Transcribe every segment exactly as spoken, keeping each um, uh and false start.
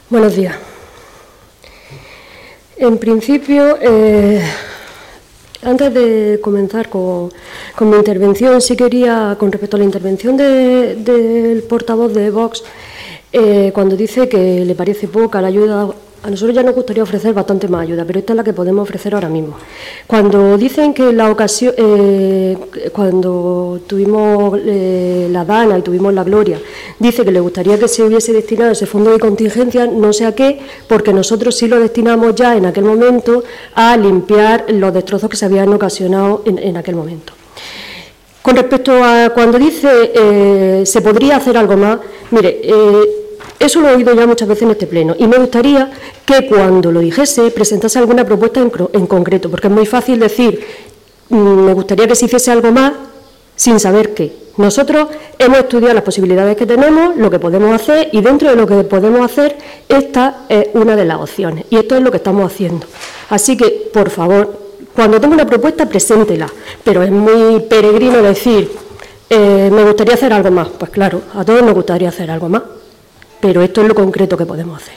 Buenos días. En principio, eh, antes de comenzar con, con mi intervención, sí quería, con respecto a la intervención de, del portavoz de Vox, eh, cuando dice que le parece poca la ayuda, a nosotros ya nos gustaría ofrecer bastante más ayuda, pero esta es la que podemos ofrecer ahora mismo. Cuando dicen que la ocasión, eh, cuando tuvimos eh, la Dana y tuvimos la Gloria, dice que le gustaría que se hubiese destinado ese fondo de contingencia, no sé a qué, porque nosotros sí lo destinamos ya en aquel momento a limpiar los destrozos que se habían ocasionado en, en aquel momento. Con respecto a cuando dice eh, se podría hacer algo más, mire, eh, eso lo he oído ya muchas veces en este pleno y me gustaría que cuando lo dijese presentase alguna propuesta en, en concreto, porque es muy fácil decir, mmm, me gustaría que se hiciese algo más sin saber qué. Nosotros hemos estudiado las posibilidades que tenemos, lo que podemos hacer, y dentro de lo que podemos hacer, esta es una de las opciones, y esto es lo que estamos haciendo. Así que, por favor, cuando tenga una propuesta, preséntela, pero es muy peregrino decir, eh, me gustaría hacer algo más. Pues claro, a todos nos gustaría hacer algo más, pero esto es lo concreto que podemos hacer.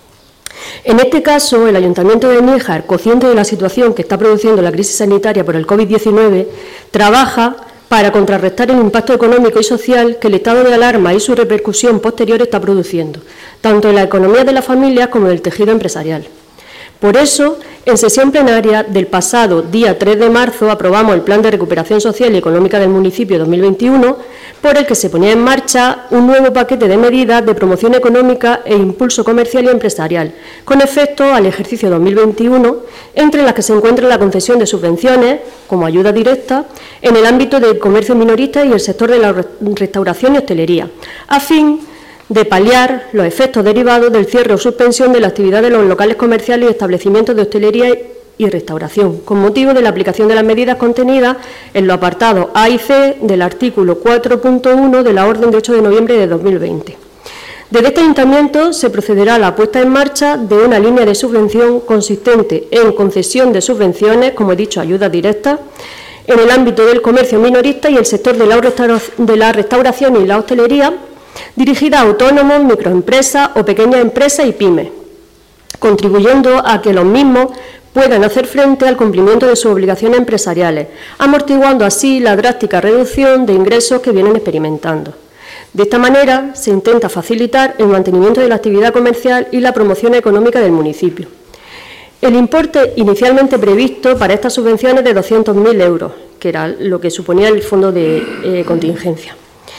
En este caso, el Ayuntamiento de Níjar, consciente de la situación que está produciendo la crisis sanitaria por el COVID diecinueve, trabaja para contrarrestar el impacto económico y social que el estado de alarma y su repercusión posterior está produciendo, tanto en la economía de las familias como en el tejido empresarial. Por eso, en sesión plenaria del pasado día tres de marzo aprobamos el Plan de Recuperación Social y Económica del Municipio dos mil veintiuno, por el que se ponía en marcha un nuevo paquete de medidas de promoción económica e impulso comercial y empresarial, con efecto al ejercicio dos mil veintiuno, entre las que se encuentra la concesión de subvenciones, como ayuda directa, en el ámbito del comercio minorista y el sector de la restauración y hostelería, a fin de paliar los efectos derivados del cierre o suspensión de la actividad de los locales comerciales y establecimientos de hostelería y restauración, con motivo de la aplicación de las medidas contenidas en los apartados A y C del artículo cuatro punto uno de la Orden de ocho de noviembre de dos mil veinte. Desde este Ayuntamiento se procederá a la puesta en marcha de una línea de subvención consistente en concesión de subvenciones, como he dicho, ayudas directas, en el ámbito del comercio minorista y el sector de la, restaura de la restauración y la hostelería, dirigida a autónomos, microempresas o pequeñas empresas y pymes, contribuyendo a que los mismos puedan hacer frente al cumplimiento de sus obligaciones empresariales, amortiguando así la drástica reducción de ingresos que vienen experimentando. De esta manera, se intenta facilitar el mantenimiento de la actividad comercial y la promoción económica del municipio. El importe inicialmente previsto para estas subvenciones es de doscientos mil euros, que era lo que suponía el fondo de eh, contingencia.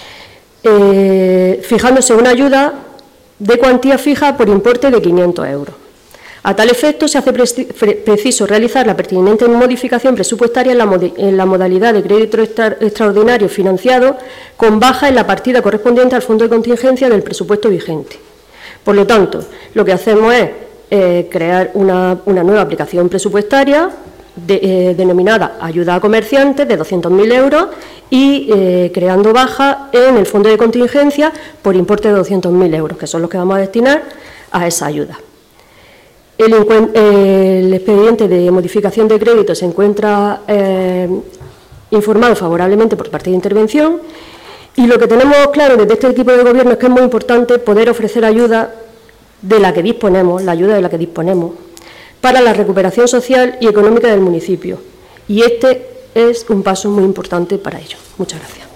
Eh, fijándose una ayuda de cuantía fija por importe de quinientos euros. A tal efecto, se hace pre preciso realizar la pertinente modificación presupuestaria en la, mod en la modalidad de crédito extra extraordinario financiado con baja en la partida correspondiente al fondo de contingencia del presupuesto vigente. Por lo tanto, lo que hacemos es eh, crear una, una nueva aplicación presupuestaria De, eh, denominada ayuda a comerciantes de doscientos mil euros y eh, creando baja en el fondo de contingencia por importe de doscientos mil euros, que son los que vamos a destinar a esa ayuda. El, el expediente de modificación de crédito se encuentra eh, informado favorablemente por parte de intervención y lo que tenemos claro desde este equipo de gobierno es que es muy importante poder ofrecer ayuda de la que disponemos, la ayuda de la que disponemos, para la recuperación social y económica del municipio. Y este es un paso muy importante para ello. Muchas gracias.